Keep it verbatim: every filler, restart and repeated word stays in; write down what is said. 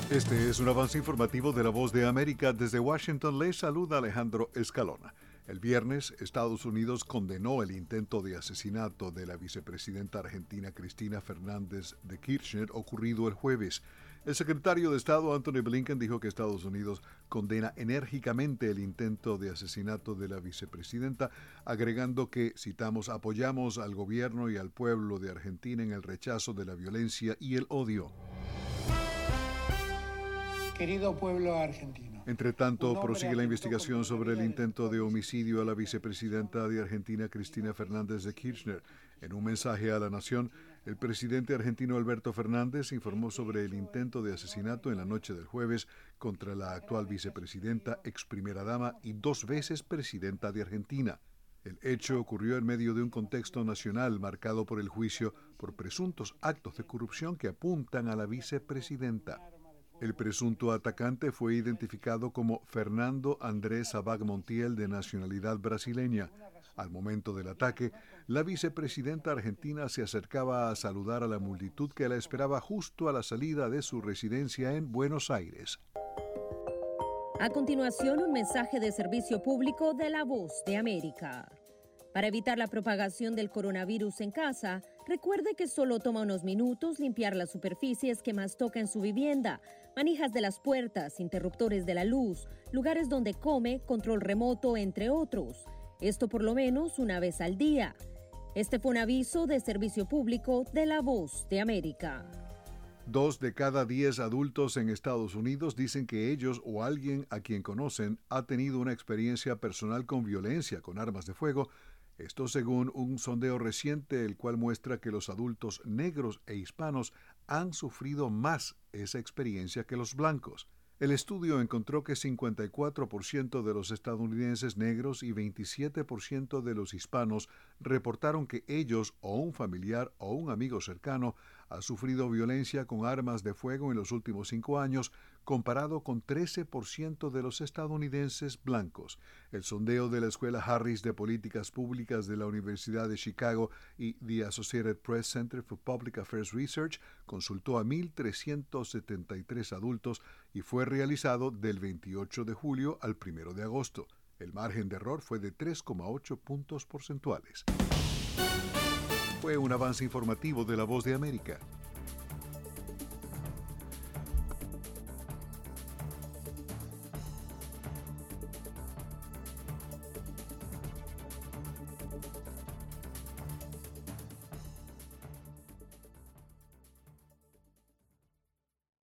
Este es un avance informativo de La Voz de América. Desde Washington les saluda Alejandro Escalona. El viernes, Estados Unidos condenó el intento de asesinato de la vicepresidenta argentina Cristina Fernández de Kirchner ocurrido el jueves. El secretario de Estado Antony Blinken dijo que Estados Unidos condena enérgicamente el intento de asesinato de la vicepresidenta, agregando que, citamos, apoyamos al gobierno y al pueblo de Argentina en el rechazo de la violencia y el odio. Querido pueblo argentino. Entre tanto, prosigue la investigación sobre el intento de homicidio a la vicepresidenta de Argentina, Cristina Fernández de Kirchner. En un mensaje a la nación, el presidente argentino Alberto Fernández informó sobre el intento de asesinato en la noche del jueves contra la actual vicepresidenta, ex primera dama y dos veces presidenta de Argentina. El hecho ocurrió en medio de un contexto nacional marcado por el juicio por presuntos actos de corrupción que apuntan a la vicepresidenta. El presunto atacante fue identificado como Fernando Andrés Sabag Montiel, de nacionalidad brasileña. Al momento del ataque, la vicepresidenta argentina se acercaba a saludar a la multitud que la esperaba justo a la salida de su residencia en Buenos Aires. A continuación, un mensaje de servicio público de La Voz de América. Para evitar la propagación del coronavirus en casa, recuerde que solo toma unos minutos limpiar las superficies que más toca en su vivienda, manijas de las puertas, interruptores de la luz, lugares donde come, control remoto, entre otros. Esto por lo menos una vez al día. Este fue un aviso de servicio público de La Voz de América. Dos de cada diez adultos en Estados Unidos dicen que ellos o alguien a quien conocen ha tenido una experiencia personal con violencia con armas de fuego. Esto según un sondeo reciente, el cual muestra que los adultos negros e hispanos han sufrido más esa experiencia que los blancos. El estudio encontró que cincuenta y cuatro por ciento de los estadounidenses negros y veintisiete por ciento de los hispanos reportaron que ellos o un familiar o un amigo cercano ha sufrido violencia con armas de fuego en los últimos cinco años, comparado con trece por ciento de los estadounidenses blancos. El sondeo de la Escuela Harris de Políticas Públicas de la Universidad de Chicago y The Associated Press Center for Public Affairs Research consultó a mil trescientos setenta y tres adultos y fue realizado del veintiocho de julio al primero de agosto. El margen de error fue de tres coma ocho puntos porcentuales. Fue un avance informativo de La Voz de América.